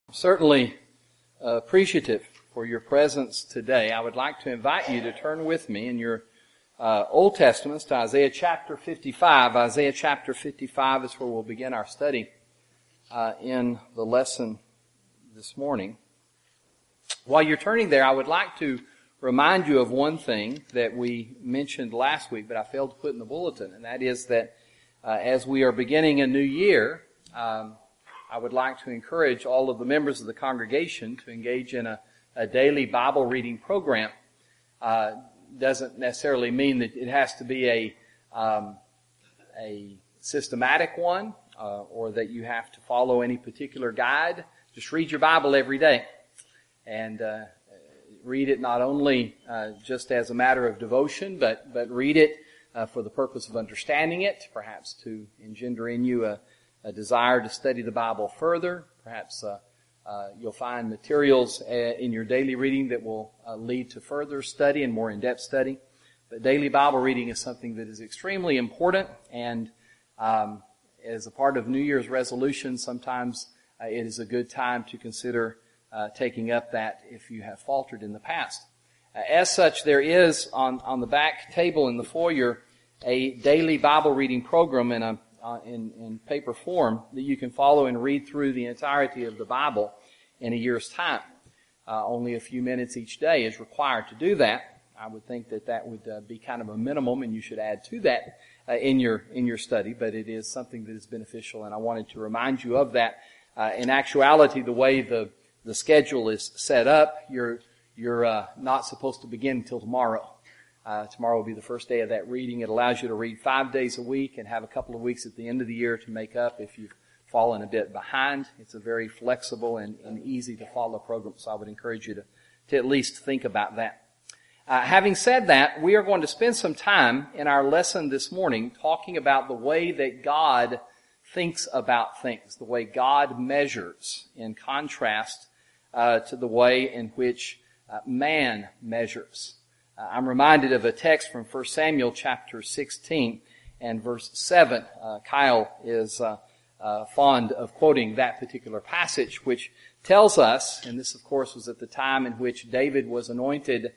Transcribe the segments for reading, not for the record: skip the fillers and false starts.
Certainly appreciative for your presence today. I would like to invite you to turn with me in your Old Testaments to Isaiah chapter 55. Isaiah chapter 55 is where we'll begin our study in the lesson this morning. While you're turning there, I would like to remind you of one thing that we mentioned last week, but I failed to put in the bulletin, and that is that as we are beginning a new year, I would like to encourage all of the members of the congregation to engage in a daily Bible reading program. Doesn't necessarily mean that it has to be a systematic one or that you have to follow any particular guide. Just read your Bible every day and read it not only just as a matter of devotion, but read it for the purpose of understanding it, perhaps to engender in you a desire to study the Bible further. Perhaps you'll find materials in your daily reading that will lead to further study and more in-depth study. But daily Bible reading is something that is extremely important, and as a part of New Year's resolution, sometimes it is a good time to consider taking up that if you have faltered in the past. As such, there is on the back table in the foyer a daily Bible reading program in paper form that you can follow and read through the entirety of the Bible in a year's time. Only a few minutes each day is required to do that. I would think that would be kind of a minimum, and you should add to that in your study, but it is something that is beneficial, and I wanted to remind you of that. In actuality, the way the schedule is set up, you're not supposed to begin until tomorrow. Tomorrow will be the first day of that reading. It allows you to read 5 days a week and have a couple of weeks at the end of the year to make up if you've fallen a bit behind. It's a very flexible and easy to follow program, so I would encourage you to at least think about that. Having said that, we are going to spend some time in our lesson this morning talking about the way that God thinks about things, the way God measures, in contrast to the way in which man measures. I'm reminded of a text from 1 Samuel chapter 16 and verse 7. Kyle is fond of quoting that particular passage, which tells us, and this of course was at the time in which David was anointed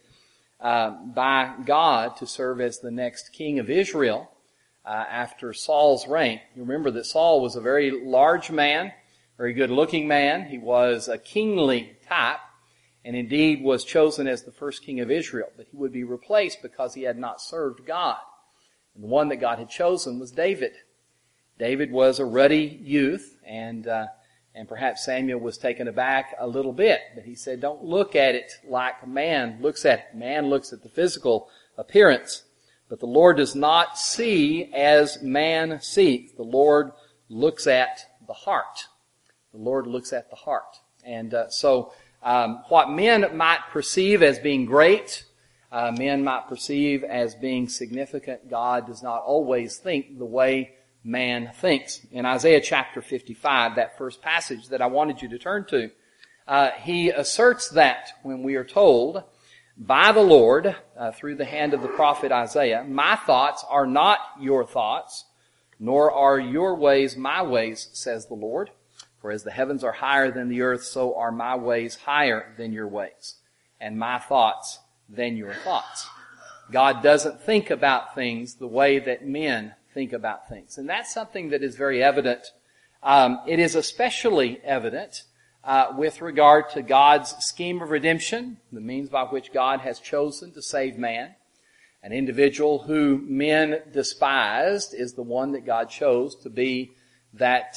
by God to serve as the next king of Israel after Saul's reign. You remember that Saul was a very large man, very good-looking man. He was a kingly type, and indeed was chosen as the first king of Israel. But he would be replaced because he had not served God. And the one that God had chosen was David. David was a ruddy youth, and perhaps Samuel was taken aback a little bit. But he said, don't look at it like man looks at it. Man looks at the physical appearance. But the Lord does not see as man sees. The Lord looks at the heart. The Lord looks at the heart. And so what men might perceive as being great, men might perceive as being significant, God does not always think the way man thinks. In Isaiah chapter 55, that first passage that I wanted you to turn to, he asserts that when we are told by the Lord, through the hand of the prophet Isaiah, my thoughts are not your thoughts, nor are your ways my ways, says the Lord. For as the heavens are higher than the earth, so are my ways higher than your ways, and my thoughts than your thoughts. God doesn't think about things the way that men think about things. And that's something that is very evident. It is especially evident with regard to God's scheme of redemption, the means by which God has chosen to save man. An individual who men despised is the one that God chose to be that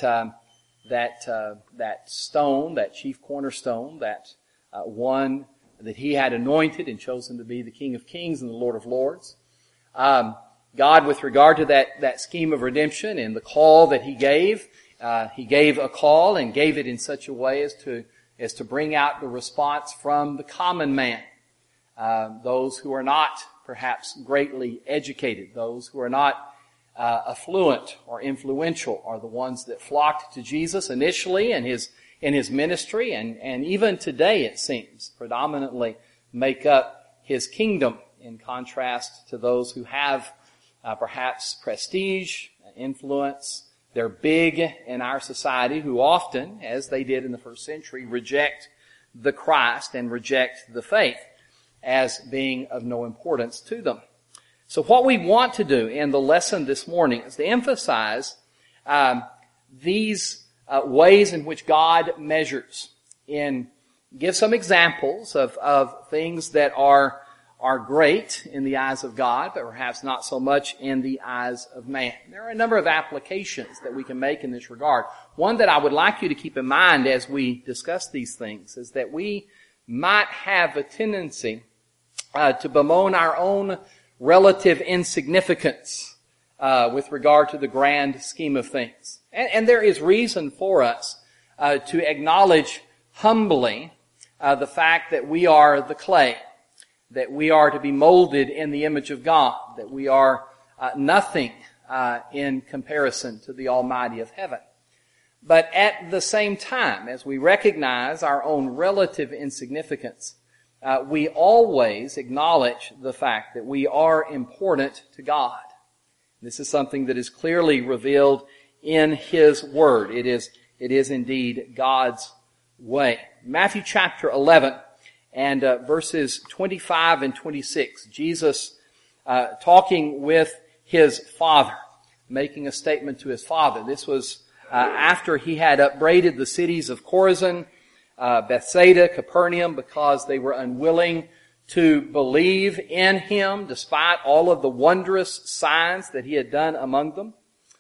stone, that chief cornerstone, that one that he had anointed and chosen to be the King of Kings and the Lord of Lords. God, with regard to that scheme of redemption and the call that he gave a call and gave it in such a way as to bring out the response from the common man, those who are not perhaps greatly educated, those who are not affluent or influential, are the ones that flocked to Jesus initially in his ministry, and even today it seems predominantly make up his kingdom, in contrast to those who have perhaps prestige, influence, They're big in our society who often, as they did in the first century, reject the Christ and reject the faith as being of no importance to them. So what we want to do in the lesson this morning is to emphasize these ways in which God measures, and give some examples of things that are great in the eyes of God, but perhaps not so much in the eyes of man. There are a number of applications that we can make in this regard. One that I would like you to keep in mind as we discuss these things is that we might have a tendency to bemoan our own relative insignificance with regard to the grand scheme of things. And there is reason for us to acknowledge humbly the fact that we are the clay, that we are to be molded in the image of God, that we are nothing in comparison to the Almighty of heaven. But at the same time, as we recognize our own relative insignificance, we always acknowledge the fact that we are important to God. This is something that is clearly revealed in His Word. It is indeed God's way. Matthew chapter 11 and verses 25 and 26. Jesus talking with His Father, making a statement to His Father. This was after He had upbraided the cities of Chorazin, Bethsaida, Capernaum, because they were unwilling to believe in Him despite all of the wondrous signs that He had done among them.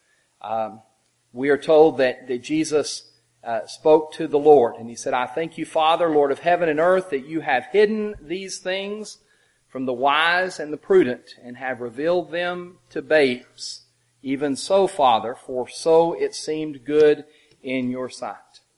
We are told that Jesus spoke to the Lord, and He said, "I thank you, Father, Lord of heaven and earth, that you have hidden these things from the wise and the prudent, and have revealed them to babes. Even so, Father, for so it seemed good in your sight."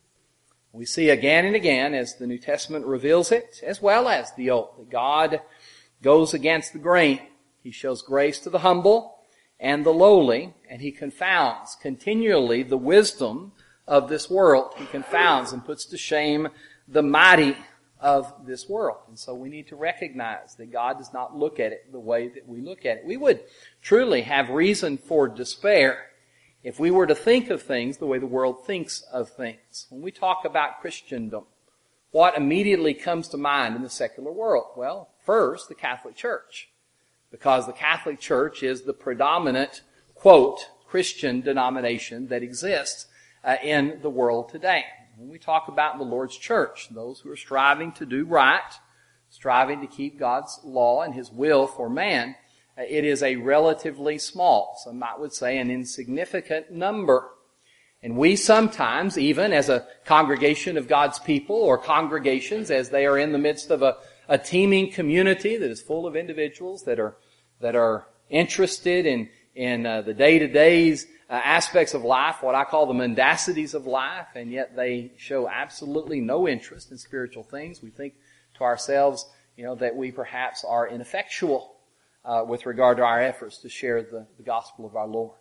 We see again and again, as the New Testament reveals it, as well as the Old, that God goes against the grain. He shows grace to the humble and the lowly, and He confounds continually the wisdom of this world. He confounds and puts to shame the mighty of this world. And so we need to recognize that God does not look at it the way that we look at it. We would truly have reason for despair if we were to think of things the way the world thinks of things. When we talk about Christendom, what immediately comes to mind in the secular world? Well, first, the Catholic Church. Because the Catholic Church is the predominant, quote, Christian denomination that exists in the world today. When we talk about the Lord's church, those who are striving to do right, striving to keep God's law and His will for man, it is a relatively small, some might would say an insignificant number. And we sometimes, even as a congregation of God's people, or congregations as they are in the midst of a teeming community that is full of individuals that are interested in the day-to-day aspects of life, what I call the mendacities of life, and yet they show absolutely no interest in spiritual things. We think to ourselves, that we perhaps are ineffectual with regard to our efforts to share the gospel of our Lord.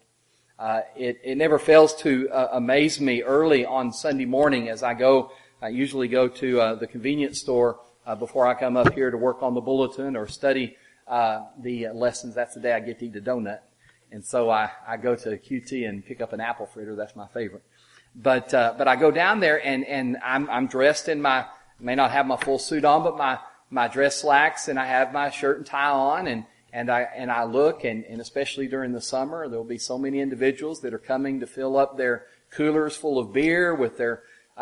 It never fails to amaze me early on Sunday morning as I usually go to the convenience store before I come up here to work on the bulletin or study the lessons. That's the day I get to eat a donut. And so I go to QT and pick up an apple fritter. That's my favorite. But I go down there and I'm dressed in may not have my full suit on, but my dress slacks, and I have my shirt and tie on, and I look, and especially during the summer, there will be so many individuals that are coming to fill up their coolers full of beer with their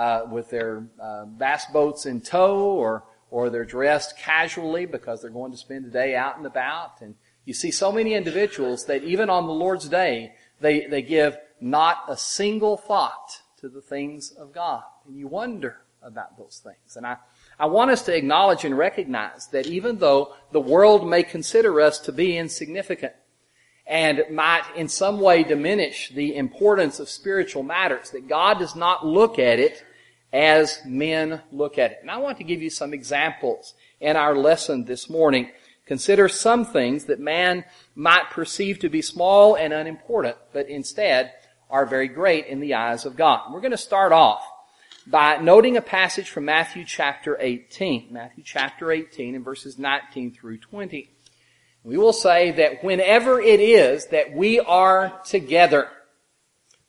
bass boats in tow, or they're dressed casually because they're going to spend the day out and about. And you see so many individuals that even on the Lord's Day, they give not a single thought to the things of God. And you wonder about those things. And I want us to acknowledge and recognize that even though the world may consider us to be insignificant and might in some way diminish the importance of spiritual matters, that God does not look at it as men look at it. And I want to give you some examples in our lesson this morning. Consider some things that man might perceive to be small and unimportant, but instead are very great in the eyes of God. We're going to start off by noting a passage from Matthew chapter 18. Matthew chapter 18 and verses 19 through 20. We will say that whenever it is that we are together,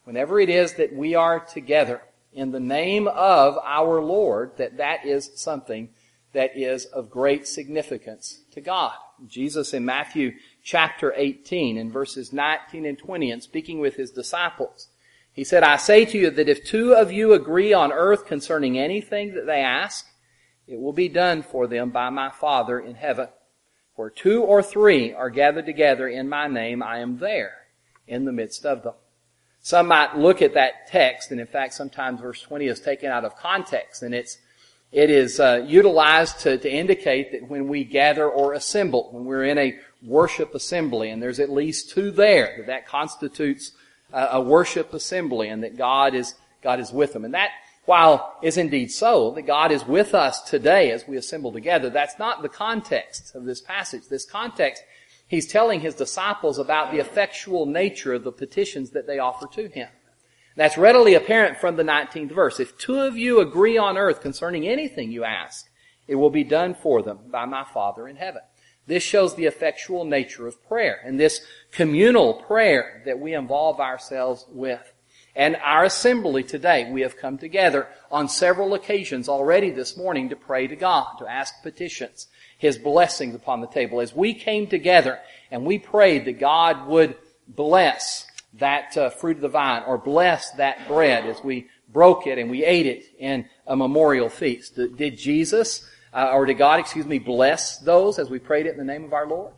whenever it is that we are together in the name of our Lord, that is something that is of great significance to God. Jesus in Matthew chapter 18 in verses 19 and 20, and speaking with his disciples, he said, I say to you that if two of you agree on earth concerning anything that they ask, it will be done for them by my Father in heaven. For 2 or 3 are gathered together in my name, I am there in the midst of them. Some might look at that text, and in fact sometimes verse 20 is taken out of context, and it is utilized to indicate that when we gather or assemble, when we're in a worship assembly, and there's at least 2 there, that constitutes a worship assembly, and that God is with them. And that, while is indeed so, that God is with us today as we assemble together, that's not the context of this passage. This context, he's telling his disciples about the effectual nature of the petitions that they offer to him. That's readily apparent from the 19th verse. If 2 of you agree on earth concerning anything you ask, it will be done for them by my Father in heaven. This shows the effectual nature of prayer and this communal prayer that we involve ourselves with. And our assembly today, we have come together on several occasions already this morning to pray to God, to ask petitions, His blessings upon the table. As we came together and we prayed that God would bless that fruit of the vine, or bless that bread as we broke it and we ate it in a memorial feast. Did Jesus, or did God, bless those as we prayed it in the name of our Lord?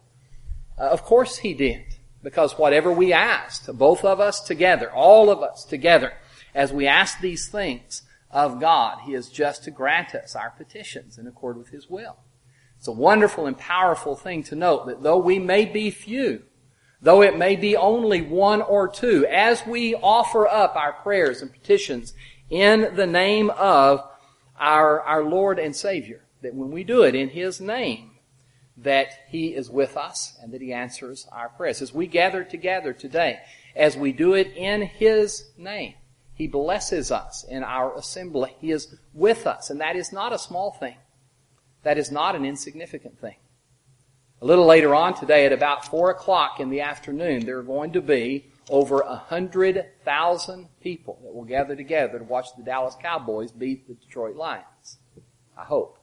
Of course He did. Because whatever we asked, both of us together, all of us together, as we ask these things of God, He is just to grant us our petitions in accord with His will. It's a wonderful and powerful thing to note that though we may be few, though it may be only 1 or 2, as we offer up our prayers and petitions in the name of our Lord and Savior, that when we do it in His name, that He is with us and that He answers our prayers. As we gather together today, as we do it in His name, He blesses us in our assembly. He is with us, and that is not a small thing. That is not an insignificant thing. A little later on today at about 4 o'clock in the afternoon, there are going to be over 100,000 people that will gather together to watch the Dallas Cowboys beat the Detroit Lions. I hope.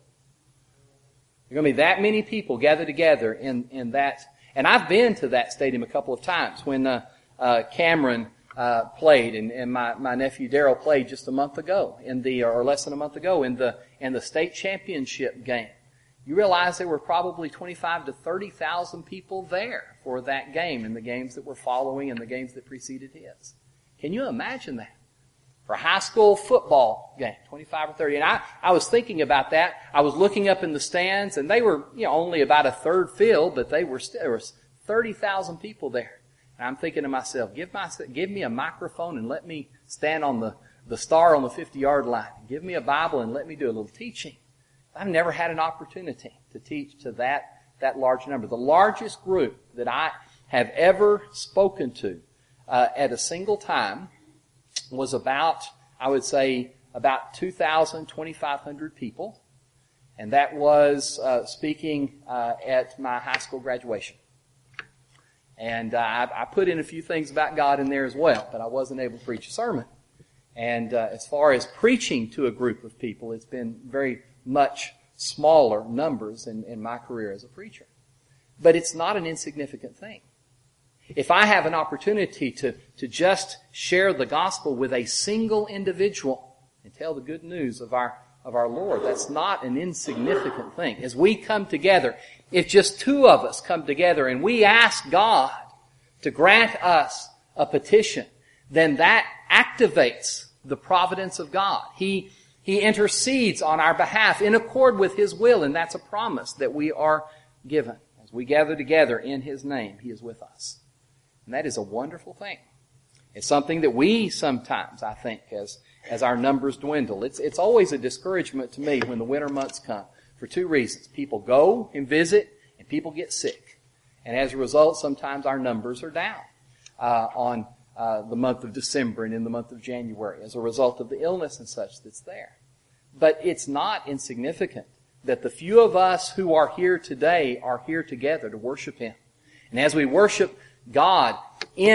There are going to be that many people gathered together in that. And I've been to that stadium a couple of times when Cameron played and my nephew Darrell played just a month ago or less than a month ago in the state championship game. You realize there were probably 25 to 30,000 people there for that game and the games that were following and the games that preceded his. Can you imagine that? For a high school football game, 25 or 30. And I was thinking about that. I was looking up in the stands, and they were, only about a third filled, but there was 30,000 people there. And I'm thinking to myself, give me a microphone and let me stand on the star on the 50-yard line. Give me a Bible and let me do a little teaching. I've never had an opportunity to teach to that large number. The largest group that I have ever spoken to at a single time was about 2,000, 2,500 people. And that was speaking at my high school graduation. And I put in a few things about God in there as well, but I wasn't able to preach a sermon. And as far as preaching to a group of people, it's been very much smaller numbers in my career as a preacher. But it's not an insignificant thing. If I have an opportunity to just share the gospel with a single individual and tell the good news of our Lord, that's not an insignificant thing. As we come together, if just 2 of us come together and we ask God to grant us a petition, then that activates the providence of God. He intercedes on our behalf in accord with His will, and that's a promise that we are given. As we gather together in His name, He is with us. And that is a wonderful thing. It's something that we sometimes, I think, as our numbers dwindle. It's always a discouragement to me when the winter months come for 2 reasons. People go and visit, and people get sick. And as a result, sometimes our numbers are down on the month of December and in the month of January as a result of the illness and such that's there. But it's not insignificant that the few of us who are here today are here together to worship Him. And as we worship God in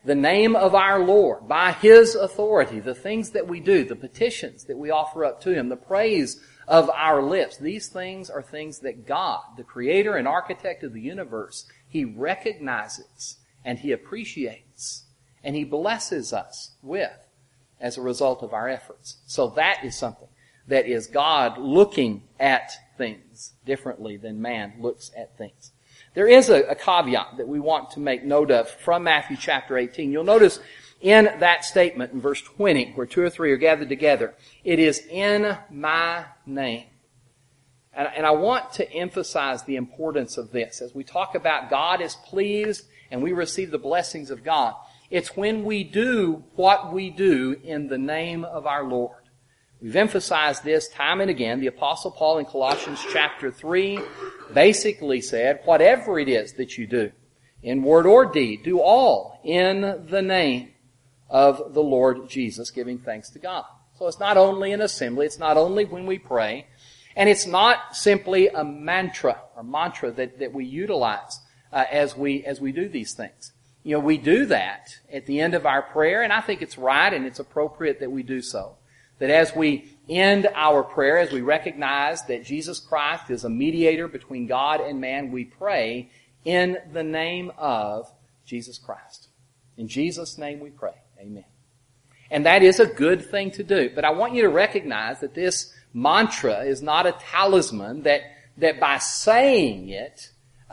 the name of our Lord, by His authority, the things that we do, the petitions that we offer up to Him, the praise of our lips, these things are things that God, the Creator and Architect of the universe, He recognizes and He appreciates and He blesses us with as a result of our efforts. So that is something that is God looking at things differently than man looks at things. There is a caveat that we want to make note of from Matthew chapter 18. You'll notice in that statement in verse 20, where 2 or 3 are gathered together, it is in my name. And I want to emphasize the importance of this. As we talk about God is pleased and we receive the blessings of God, it's when we do what we do in the name of our Lord. We've emphasized this time and again. The Apostle Paul in Colossians chapter 3 basically said, whatever it is that you do, in word or deed, do all in the name of the Lord Jesus, giving thanks to God. So it's not only an assembly, it's not only when we pray, and it's not simply a mantra that we utilize as we do these things. You know, we do that at the end of our prayer, and I think it's right and it's appropriate that we do so. That as we end our prayer, as we recognize that Jesus Christ is a mediator between God and man, we pray in the name of Jesus Christ. In Jesus' name we pray. Amen. And that is a good thing to do. But I want you to recognize that this mantra is not a talisman that by saying it,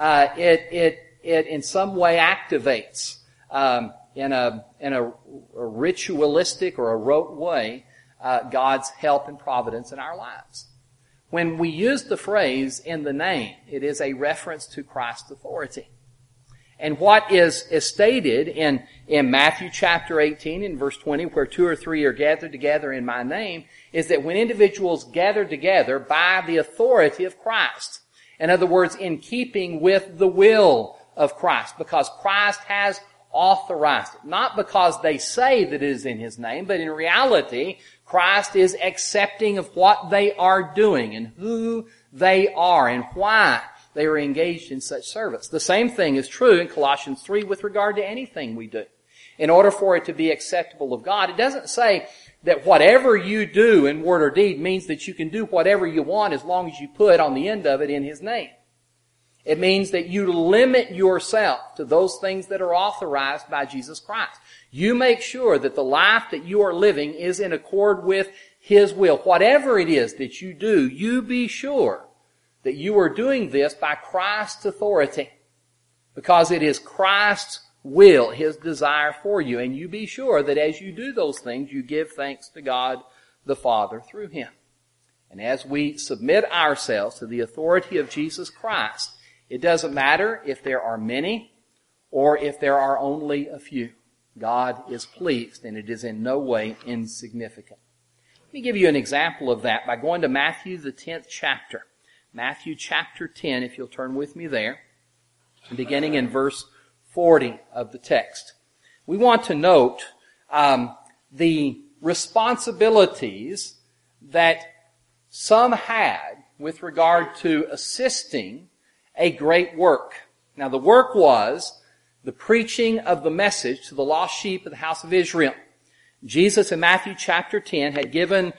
it in some way activates in a ritualistic or a rote way God's help and providence in our lives. When we use the phrase in the name, it is a reference to Christ's authority. And what is stated in Matthew chapter 18 in verse 20, where 2 or 3 are gathered together in my name, is that when individuals gather together by the authority of Christ, in other words, in keeping with the will of Christ, because Christ has authorized it. Not because they say that it is in His name, but in reality, Christ is accepting of what they are doing and who they are and why they are engaged in such service. The same thing is true in Colossians 3 with regard to anything we do. In order for it to be acceptable of God, it doesn't say that whatever you do in word or deed means that you can do whatever you want as long as you put on the end of it in His name. It means that you limit yourself to those things that are authorized by Jesus Christ. You make sure that the life that you are living is in accord with His will. Whatever it is that you do, you be sure that you are doing this by Christ's authority, because it is Christ's will, His desire for you. And you be sure that as you do those things, you give thanks to God the Father through Him. And as we submit ourselves to the authority of Jesus Christ, it doesn't matter if there are many or if there are only a few. God is pleased, and it is in no way insignificant. Let me give you an example of that by going to Matthew, the 10th chapter. Matthew chapter 10, if you'll turn with me there, beginning in verse 40 of the text. We want to note the responsibilities that some had with regard to assisting a great work. Now, the work was the preaching of the message to the lost sheep of the house of Israel. Jesus in Matthew chapter 10 had given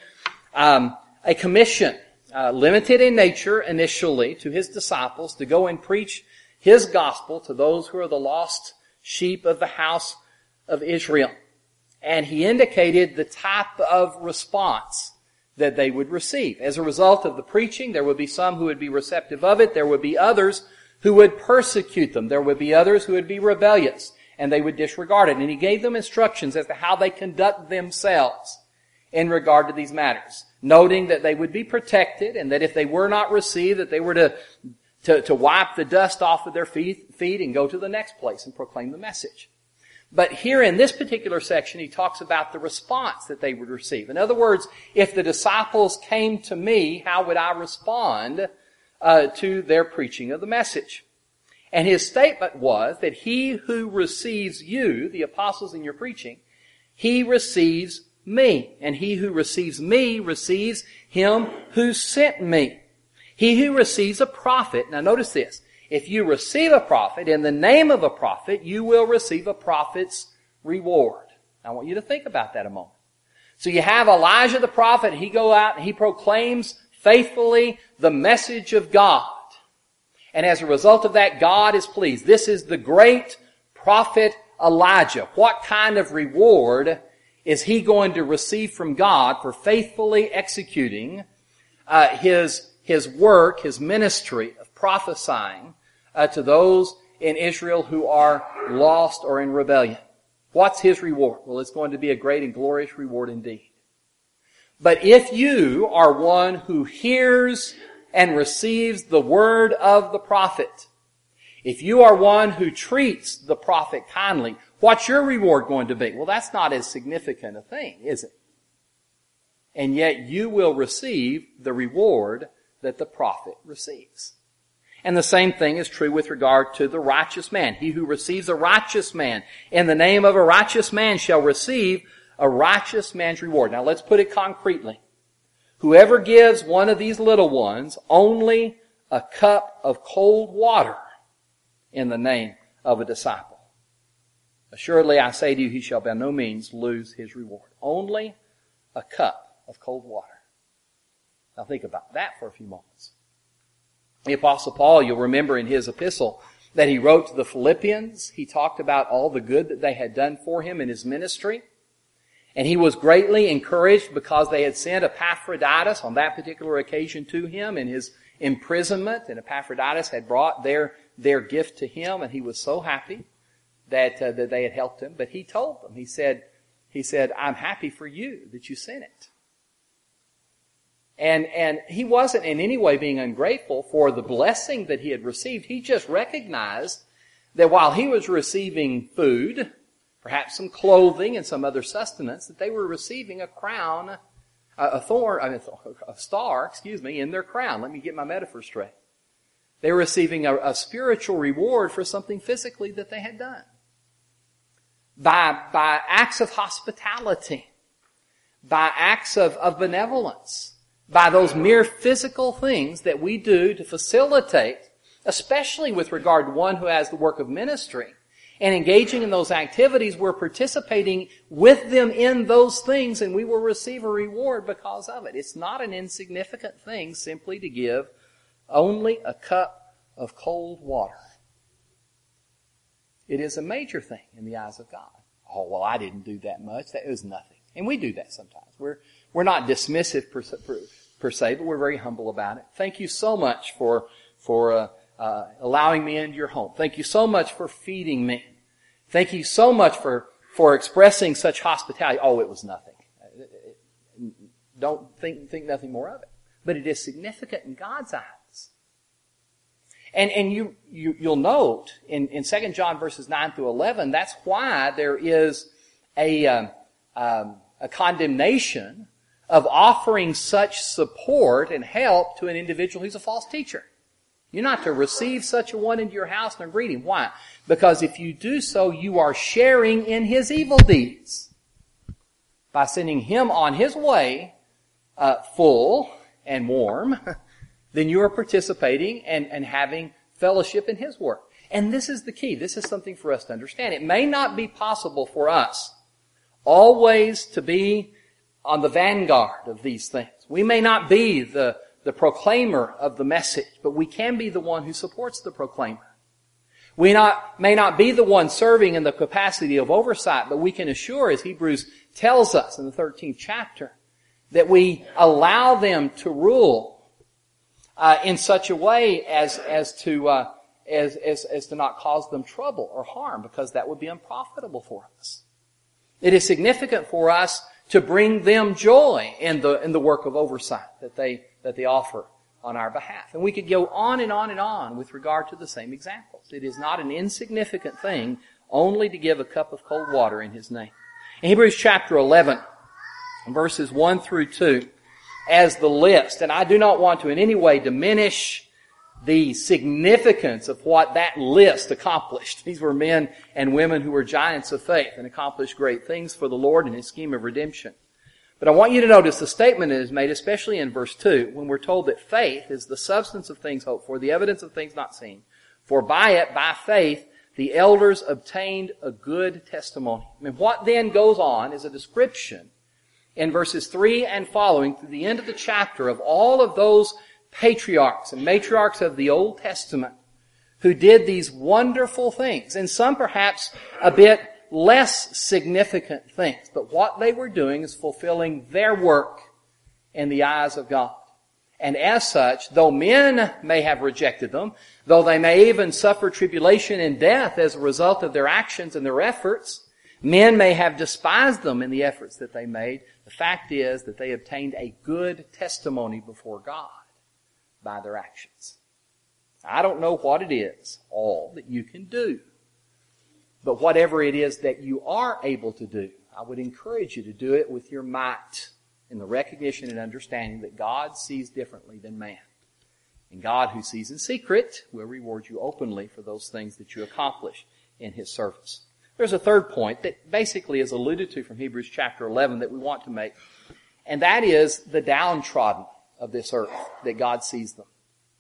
a commission, limited in nature initially, to His disciples to go and preach His gospel to those who are the lost sheep of the house of Israel. And He indicated the type of response that they would receive. As a result of the preaching, there would be some who would be receptive of it. There would be others who would persecute them. There would be others who would be rebellious, and they would disregard it. And He gave them instructions as to how they conduct themselves in regard to these matters, noting that they would be protected, and that if they were not received, that they were to wipe the dust off of their feet and go to the next place and proclaim the message. But here in this particular section, He talks about the response that they would receive. In other words, if the disciples came to me, how would I respond to their preaching of the message? And His statement was that he who receives you, the apostles, in your preaching, he receives me. And he who receives me receives Him who sent me. He who receives a prophet, now notice this, if you receive a prophet in the name of a prophet, you will receive a prophet's reward. I want you to think about that a moment. So you have Elijah the prophet. He go out and he proclaims faithfully the message of God. And as a result of that, God is pleased. This is the great prophet Elijah. What kind of reward is he going to receive from God for faithfully executing his work, his ministry of prophesying to those in Israel who are lost or in rebellion? What's his reward? Well, it's going to be a great and glorious reward indeed. But if you are one who hears and receives the word of the prophet, if you are one who treats the prophet kindly, what's your reward going to be? Well, that's not as significant a thing, is it? And yet you will receive the reward that the prophet receives. And the same thing is true with regard to the righteous man. He who receives a righteous man in the name of a righteous man shall receive a righteous man's reward. Now let's put it concretely. Whoever gives one of these little ones only a cup of cold water in the name of a disciple, assuredly I say to you, he shall by no means lose his reward. Only a cup of cold water. Now think about that for a few moments. The Apostle Paul, you'll remember in his epistle that he wrote to the Philippians, he talked about all the good that they had done for him in his ministry. And he was greatly encouraged because they had sent Epaphroditus on that particular occasion to him in his imprisonment. And Epaphroditus had brought their gift to him, and he was so happy that they had helped him. But he told them, he said, I'm happy for you that you sent it. And he wasn't in any way being ungrateful for the blessing that he had received. He just recognized that while he was receiving food, perhaps some clothing and some other sustenance, that they were receiving a crown, a star, in their crown. Let me get my metaphor straight. They were receiving a spiritual reward for something physically that they had done. By acts of hospitality, by acts of benevolence, by those mere physical things that we do to facilitate, especially with regard to one who has the work of ministry, and engaging in those activities, we're participating with them in those things, and we will receive a reward because of it. It's not an insignificant thing simply to give only a cup of cold water. It is a major thing in the eyes of God. Oh, well, I didn't do that much. That was nothing. And we do that sometimes. We're not dismissive per se, but we're very humble about it. Thank you so much for allowing me into your home. Thank you so much for feeding me. Thank you so much for expressing such hospitality. Oh, it was nothing. Don't think nothing more of it. But it is significant in God's eyes. And you'll note in 2 John verses 9 through 11, that's why there is a condemnation of offering such support and help to an individual who's a false teacher. You're not to receive such a one into your house nor greet him. Why? Because if you do so, you are sharing in his evil deeds. By sending him on his way full and warm, then you are participating and having fellowship in his work. And this is the key. This is something for us to understand. It may not be possible for us always to be on the vanguard of these things. We may not be the proclaimer of the message, but we can be the one who supports the proclaimer. We may not be the one serving in the capacity of oversight, but we can assure, as Hebrews tells us in the 13th chapter, that we allow them to rule in such a way as to not cause them trouble or harm, because that would be unprofitable for us. It is significant for us to bring them joy in the work of oversight that they offer on our behalf. And we could go on and on and on with regard to the same examples. It is not an insignificant thing only to give a cup of cold water in his name. In Hebrews chapter 11, verses 1 through 2, as the list, and I do not want to in any way diminish the significance of what that list accomplished. These were men and women who were giants of faith and accomplished great things for the Lord and His scheme of redemption. But I want you to notice the statement that is made, especially in verse 2, when we're told that faith is the substance of things hoped for, the evidence of things not seen. For by it, by faith, the elders obtained a good testimony. I mean, what then goes on is a description in verses 3 and following to the end of the chapter of all of those patriarchs and matriarchs of the Old Testament who did these wonderful things, and some perhaps a bit less significant things. But what they were doing is fulfilling their work in the eyes of God. And as such, though men may have rejected them, though they may even suffer tribulation and death as a result of their actions and their efforts, men may have despised them in the efforts that they made, the fact is that they obtained a good testimony before God by their actions. I don't know what it is, all that you can do. But whatever it is that you are able to do, I would encourage you to do it with your might, in the recognition and understanding that God sees differently than man. And God, who sees in secret, will reward you openly for those things that you accomplish in His service. There's a third point that basically is alluded to from Hebrews chapter 11 that we want to make, and that is the downtrodden of this earth, that God sees them.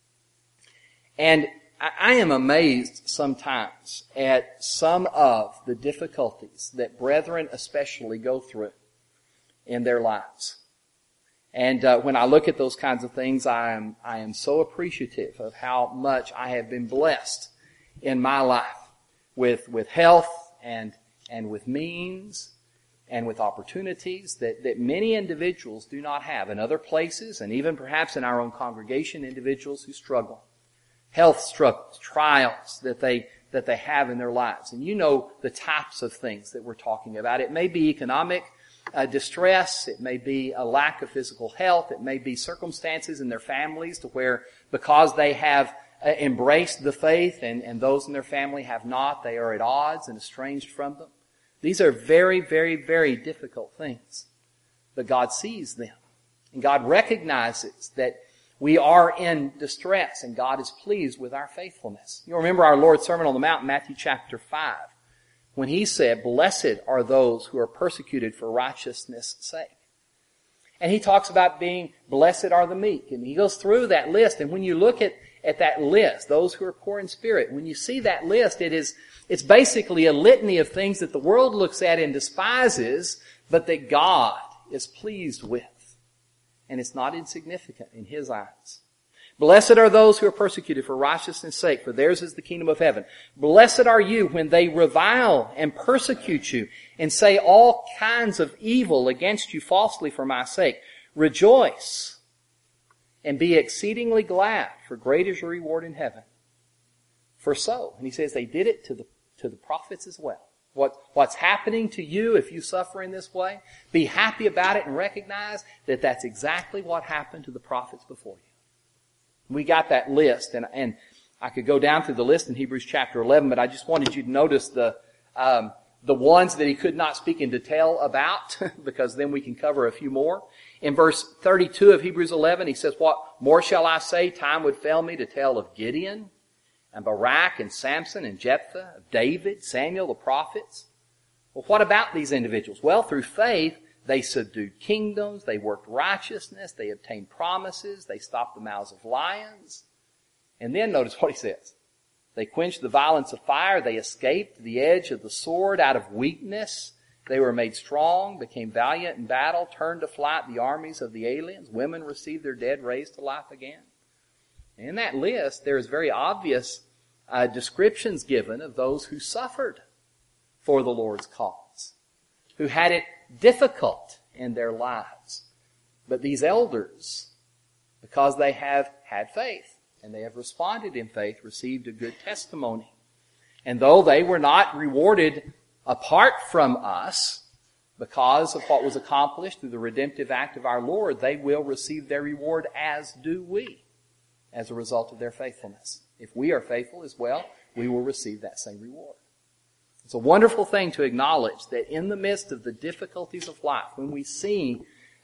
And I am amazed sometimes at some of the difficulties that brethren especially go through in their lives. And when I look at those kinds of things, I am so appreciative of how much I have been blessed in my life with health and with means and with opportunities that many individuals do not have in other places, and even perhaps in our own congregation, individuals who struggle. Health struggles, trials that they have in their lives. And you know the types of things that we're talking about. It may be economic distress. It may be a lack of physical health. It may be circumstances in their families to where because they have embraced the faith and those in their family have not, they are at odds and estranged from them. These are very, very, very difficult things. But God sees them. And God recognizes that we are in distress, and God is pleased with our faithfulness. You'll remember our Lord's Sermon on the Mount in Matthew chapter 5, when He said, "Blessed are those who are persecuted for righteousness' sake." And He talks about being blessed are the meek. And He goes through that list, and when you look at that list, those who are poor in spirit, when you see that list, it's basically a litany of things that the world looks at and despises, but that God is pleased with. And it's not insignificant in His eyes. Blessed are those who are persecuted for righteousness' sake, for theirs is the kingdom of heaven. Blessed are you when they revile and persecute you and say all kinds of evil against you falsely for my sake. Rejoice and be exceedingly glad, for great is your reward in heaven. For so, and He says they did it to the prophets as well. What's happening to you if you suffer in this way, be happy about it and recognize that that's exactly what happened to the prophets before you. We got that list, and I could go down through the list in Hebrews chapter 11, but I just wanted you to notice the ones that he could not speak in detail about, because then we can cover a few more. In verse 32 of Hebrews 11, he says, "What more shall I say? Time would fail me to tell of Gideon, and Barak, and Samson, and Jephthah, of David, Samuel, the prophets." Well, what about these individuals? Well, through faith, they subdued kingdoms, they worked righteousness, they obtained promises, they stopped the mouths of lions. And then notice what he says. They quenched the violence of fire, they escaped the edge of the sword out of weakness. They were made strong, became valiant in battle, turned to flight the armies of the aliens. Women received their dead raised to life again. In that list, there is very obvious descriptions given of those who suffered for the Lord's cause, who had it difficult in their lives. But these elders, because they have had faith and they have responded in faith, received a good testimony. And though they were not rewarded apart from us because of what was accomplished through the redemptive act of our Lord, they will receive their reward, as do we, as a result of their faithfulness. If we are faithful as well, we will receive that same reward. It's a wonderful thing to acknowledge that in the midst of the difficulties of life, when we seem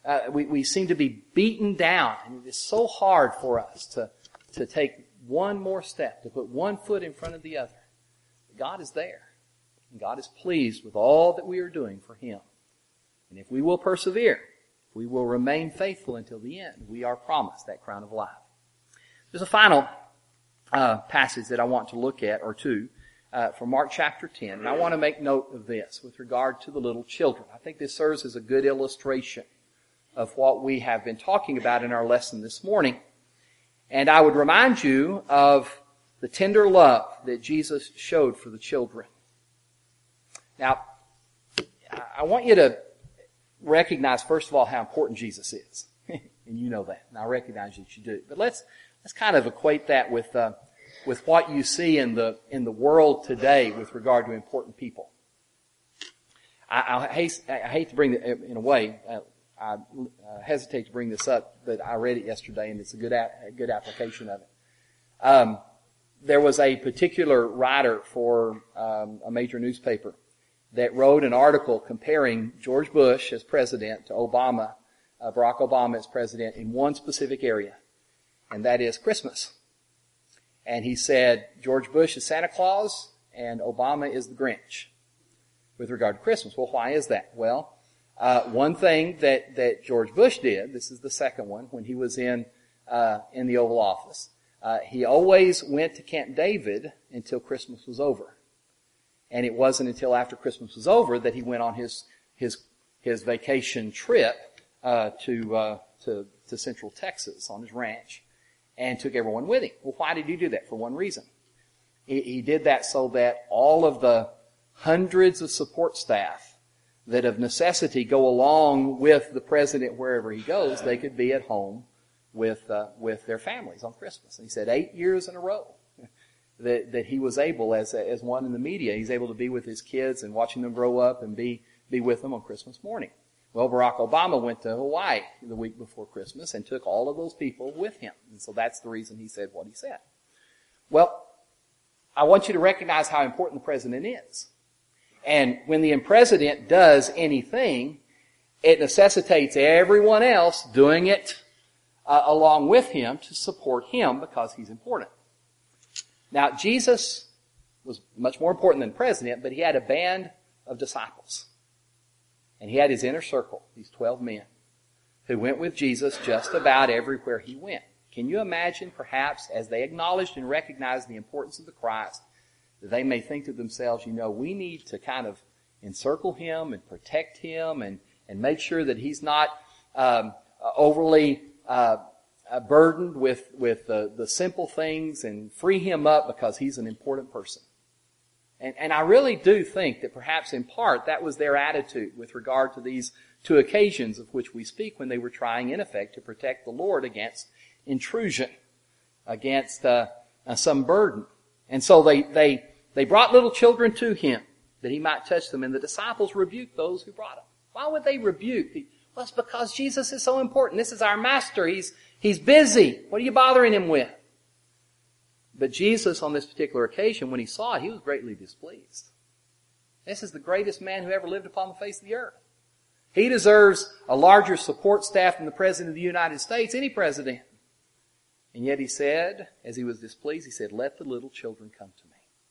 to be beaten down, and it is so hard for us to take one more step, to put one foot in front of the other, God is there. And God is pleased with all that we are doing for Him. And if we will persevere, if we will remain faithful until the end, we are promised that crown of life. There's a final passage that I want to look at, or two. from Mark chapter 10. And I want to make note of this with regard to the little children. I think this serves as a good illustration of what we have been talking about in our lesson this morning. And I would remind you of the tender love that Jesus showed for the children. Now, I want you to recognize, first of all, how important Jesus is. And you know that, and I recognize that you do. But let's kind of equate that with what you see in the world today with regard to important people. I hate to bring it, in a way, I hesitate to bring this up, but I read it yesterday, and it's a good application of it. There was a particular writer for a major newspaper that wrote an article comparing George Bush as president to Barack Obama as president in one specific area, and that is Christmas. And he said George Bush is Santa Claus and Obama is the Grinch with regard to Christmas. Well, why is that? Well, one thing that George Bush did, this is the second one, when he was in the Oval Office, he always went to Camp David until Christmas was over. And it wasn't until after Christmas was over that he went on his vacation trip to Central Texas on his ranch and took everyone with him. Well, why did he do that? For one reason. He did that so that all of the hundreds of support staff that of necessity go along with the president wherever he goes, they could be at home with their families on Christmas. And he said 8 years in a row that he was able, as one in the media, he's able to be with his kids and watching them grow up and be with them on Christmas morning. Well, Barack Obama went to Hawaii the week before Christmas and took all of those people with him. And so that's the reason he said what he said. Well, I want you to recognize how important the president is. And when the president does anything, it necessitates everyone else doing it along with him to support him because he's important. Now, Jesus was much more important than president, but he had a band of disciples. And he had his inner circle, these 12 men, who went with Jesus just about everywhere he went. Can you imagine, perhaps, as they acknowledged and recognized the importance of the Christ, that they may think to themselves, we need to kind of encircle him and protect him and make sure that he's not overly burdened with the simple things and free him up because he's an important person. And I really do think that perhaps in part that was their attitude with regard to these two occasions of which we speak when they were trying in effect to protect the Lord against intrusion, against some burden. And so they brought little children to him that he might touch them, and the disciples rebuked those who brought them. Why would they rebuke? Well, it's because Jesus is so important. This is our master. He's busy. What are you bothering him with? But Jesus, on this particular occasion, when he saw it, he was greatly displeased. This is the greatest man who ever lived upon the face of the earth. He deserves a larger support staff than the President of the United States, any president. And yet he said, as he was displeased, he said, "Let the little children come to me."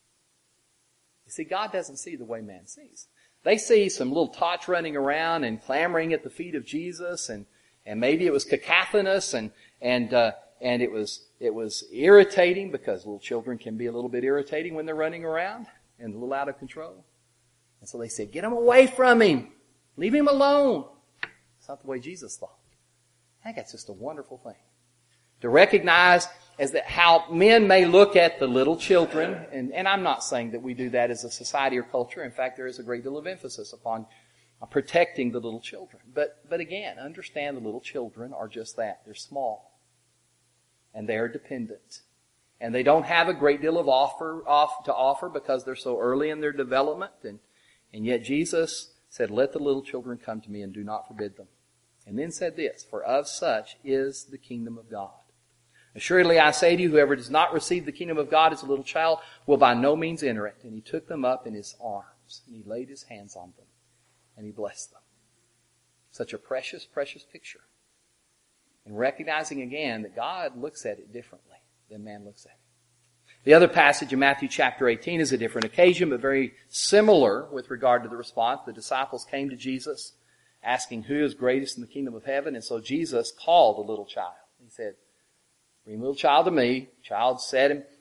You see, God doesn't see the way man sees. They see some little tots running around and clamoring at the feet of Jesus, and maybe it was cacophonous and it was irritating, because little children can be a little bit irritating when they're running around and a little out of control. And so they said, "Get him away from him. Leave him alone." It's not the way Jesus thought. I think that's just a wonderful thing. To recognize as that how men may look at the little children, and I'm not saying that we do that as a society or culture. In fact, there is a great deal of emphasis upon protecting the little children. But again, understand the little children are just that. They're small. And they're dependent. And they don't have a great deal of to offer because they're so early in their development. And yet Jesus said, "Let the little children come to me and do not forbid them." And then said this, "For of such is the kingdom of God. Assuredly I say to you, whoever does not receive the kingdom of God as a little child will by no means enter it." And he took them up in his arms, and he laid his hands on them, and he blessed them. Such a precious, precious picture. And recognizing again that God looks at it differently than man looks at it. The other passage in Matthew chapter 18 is a different occasion, but very similar with regard to the response. The disciples came to Jesus asking who is greatest in the kingdom of heaven. And so Jesus called a little child. He said, "Bring the little child to me." The child sat him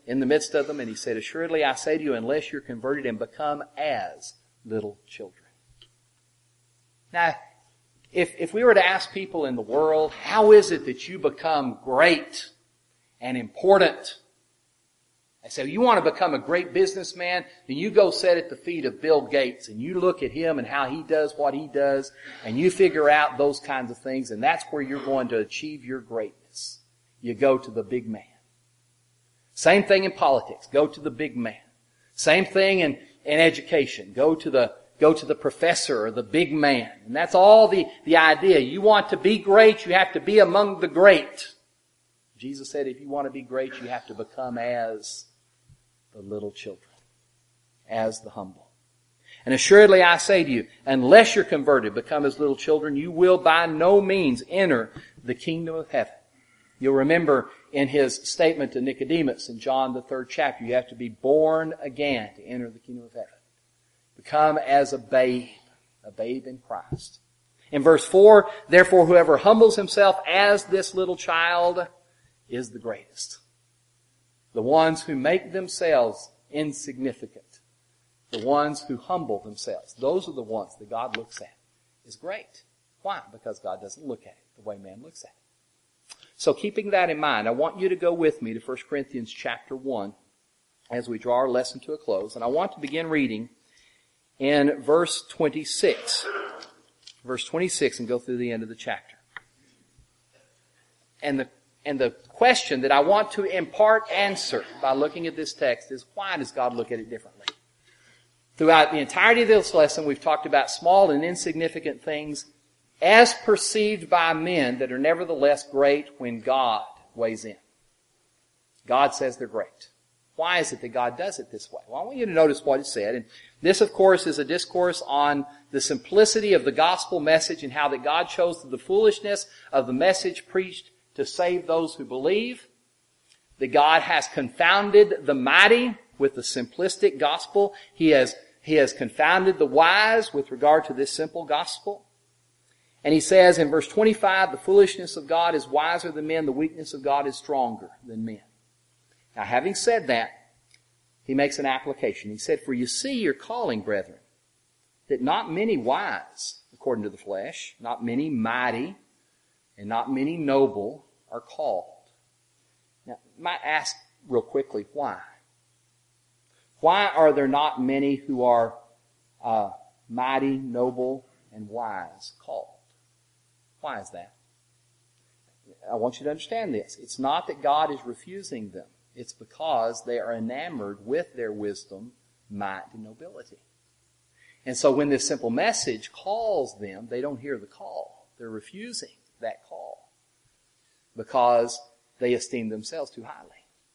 in the midst of them, and he said, "Assuredly I say to you, unless you're converted and become as little children." Now, if we were to ask people in the world, how is it that you become great and important? I say, you want to become a great businessman? Then you go sit at the feet of Bill Gates and you look at him and how he does what he does, and you figure out those kinds of things, and that's where you're going to achieve your greatness. You go to the big man. Same thing in politics. Go to the big man. Same thing in education. Go to the professor or the big man. And that's all the idea. You want to be great, you have to be among the great. Jesus said if you want to be great, you have to become as the little children, as the humble. And assuredly I say to you, unless you're converted, become as little children, you will by no means enter the kingdom of heaven. You'll remember in his statement to Nicodemus in John the 3rd chapter, you have to be born again to enter the kingdom of heaven. Become as a babe in Christ. In verse 4, therefore whoever humbles himself as this little child is the greatest. The ones who make themselves insignificant, the ones who humble themselves, those are the ones that God looks at as great. Why? Because God doesn't look at it the way man looks at it. So keeping that in mind, I want you to go with me to 1 Corinthians chapter 1 as we draw our lesson to a close. And I want to begin reading in verse 26. Verse 26 and go through the end of the chapter. And the question that I want to in part answer by looking at this text is, why does God look at it differently? Throughout the entirety of this lesson, we've talked about small and insignificant things as perceived by men that are nevertheless great when God weighs in. God says they're great. Why is it that God does it this way? Well, I want you to notice what it said. And this, of course, is a discourse on the simplicity of the gospel message and how that God chose the foolishness of the message preached to save those who believe. That God has confounded the mighty with the simplistic gospel. He has confounded the wise with regard to this simple gospel. And he says in verse 25, the foolishness of God is wiser than men, the weakness of God is stronger than men. Now, having said that, he makes an application. He said, for you see your calling, brethren, that not many wise, according to the flesh, not many mighty, and not many noble are called. Now, I might ask real quickly, why? Why are there not many who are mighty, noble, and wise called? Why is that? I want you to understand this. It's not that God is refusing them. It's because they are enamored with their wisdom, might, and nobility. And so when this simple message calls them, they don't hear the call. They're refusing that call because they esteem themselves too highly.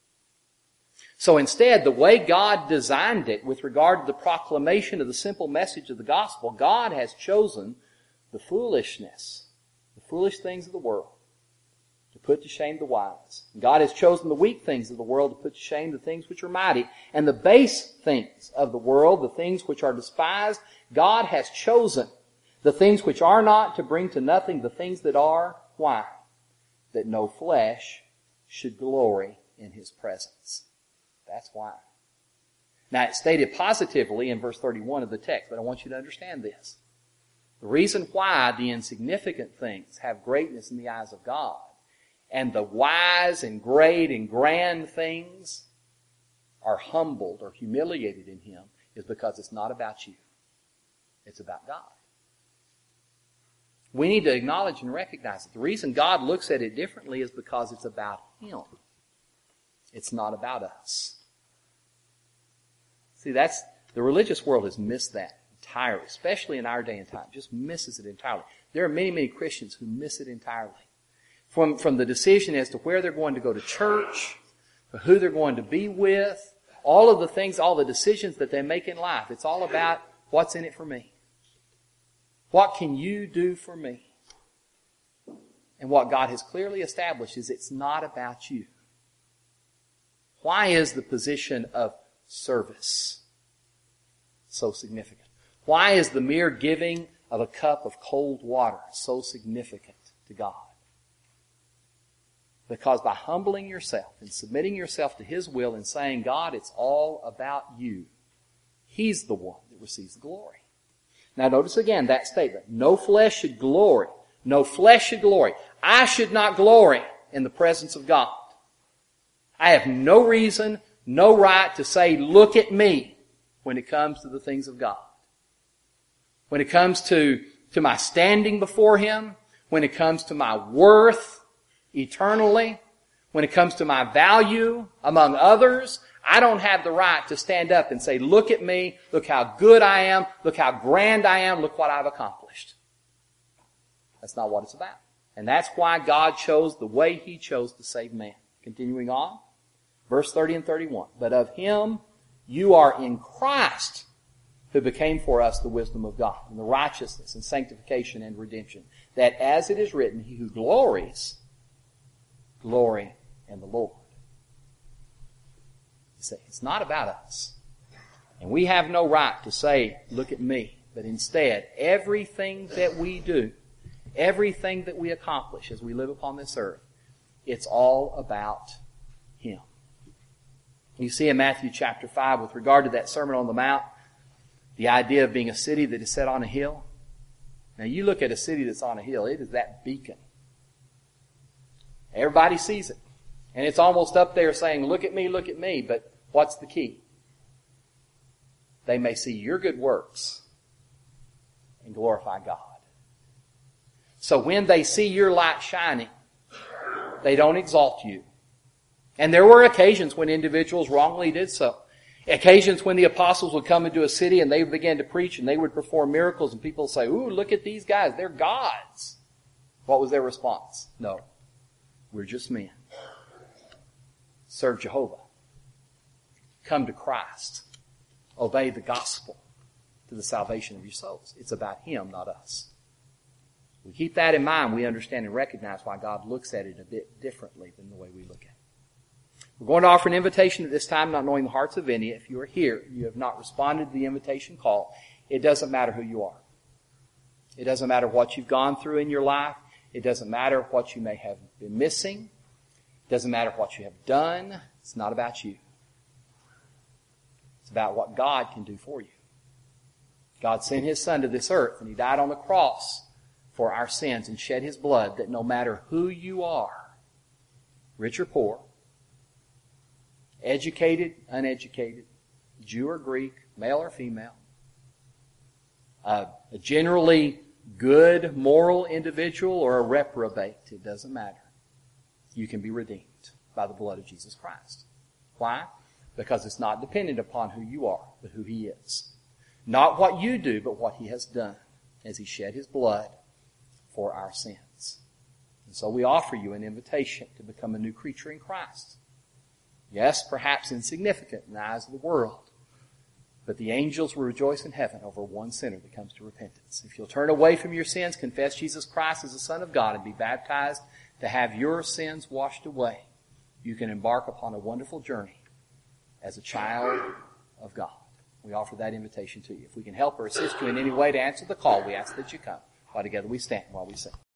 So instead, the way God designed it with regard to the proclamation of the simple message of the gospel, God has chosen the foolishness, the foolish things of the world, to put to shame the wise. God has chosen the weak things of the world to put to shame the things which are mighty. And the base things of the world, the things which are despised, God has chosen the things which are not to bring to nothing the things that are. Why? That no flesh should glory in His presence. That's why. Now, it's stated positively in verse 31 of the text, but I want you to understand this. The reason why the insignificant things have greatness in the eyes of God, and the wise and great and grand things are humbled or humiliated in Him, is because it's not about you. It's about God. We need to acknowledge and recognize it. The reason God looks at it differently is because it's about Him. It's not about us. See, the religious world has missed that entirely, especially in our day and time. Just misses it entirely. There are many, many Christians who miss it entirely. From the decision as to where they're going to go to church, who they're going to be with, all of the things, all the decisions that they make in life. It's all about what's in it for me. What can you do for me? And what God has clearly established is it's not about you. Why is the position of service so significant? Why is the mere giving of a cup of cold water so significant to God? Because by humbling yourself and submitting yourself to His will and saying, God, it's all about you, He's the one that receives the glory. Now notice again that statement. No flesh should glory. No flesh should glory. I should not glory in the presence of God. I have no reason, no right to say, look at me, when it comes to the things of God. When it comes to my standing before Him, when it comes to my worth eternally, when it comes to my value among others, I don't have the right to stand up and say, look at me, look how good I am, look how grand I am, look what I've accomplished. That's not what it's about. And that's why God chose the way He chose to save man. Continuing on, verse 30 and 31. But of Him you are in Christ, who became for us the wisdom of God, and the righteousness and sanctification and redemption, that as it is written, he who glories, glory in the Lord. You say, it's not about us. And we have no right to say, look at me. But instead, everything that we do, everything that we accomplish as we live upon this earth, it's all about Him. You see in Matthew chapter 5, with regard to that Sermon on the Mount, the idea of being a city that is set on a hill. Now you look at a city that's on a hill, it is that beacon. Everybody sees it. And it's almost up there saying, look at me, but what's the key? They may see your good works and glorify God. So when they see your light shining, they don't exalt you. And there were occasions when individuals wrongly did so. Occasions when the apostles would come into a city and they would begin to preach and they would perform miracles and people would say, ooh, look at these guys, they're gods. What was their response? No, we're just men. Serve Jehovah. Come to Christ. Obey the gospel to the salvation of your souls. It's about Him, not us. We keep that in mind, we understand and recognize why God looks at it a bit differently than the way we look at it. We're going to offer an invitation at this time, not knowing the hearts of any. If you are here, you have not responded to the invitation call, it doesn't matter who you are. It doesn't matter what you've gone through in your life. It doesn't matter what you may have been missing. It doesn't matter what you have done. It's not about you. It's about what God can do for you. God sent His Son to this earth, and He died on the cross for our sins and shed His blood, that no matter who you are, rich or poor, educated, uneducated, Jew or Greek, male or female, a generally good, moral individual or a reprobate, it doesn't matter. You can be redeemed by the blood of Jesus Christ. Why? Because it's not dependent upon who you are, but who He is. Not what you do, but what He has done as He shed His blood for our sins. And so we offer you an invitation to become a new creature in Christ. Yes, perhaps insignificant in the eyes of the world, but the angels will rejoice in heaven over one sinner that comes to repentance. If you'll turn away from your sins, confess Jesus Christ as the Son of God, and be baptized to have your sins washed away, you can embark upon a wonderful journey as a child of God. We offer that invitation to you. If we can help or assist you in any way to answer the call, we ask that you come. While together we stand while we sing.